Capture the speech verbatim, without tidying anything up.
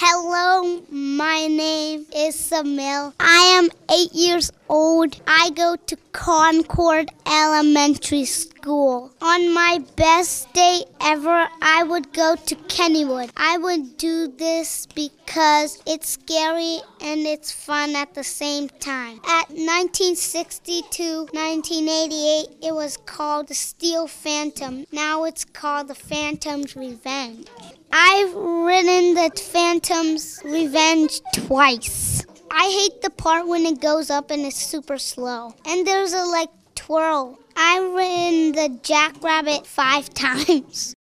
Hello, my name is Samil. I am eight years old. I go to Concord Elementary School. On my best day ever, I would go to Kennywood. I would do this because it's scary and it's fun at the same time. At nineteen sixty-two, nineteen eighty-eight, it was called the Steel Phantom. Now it's called the Phantom's Revenge. I've ridden the Phantom's Revenge twice. I hate the part when it goes up and it's super slow. And there's a like twirl. I've ridden the Jackrabbit five times.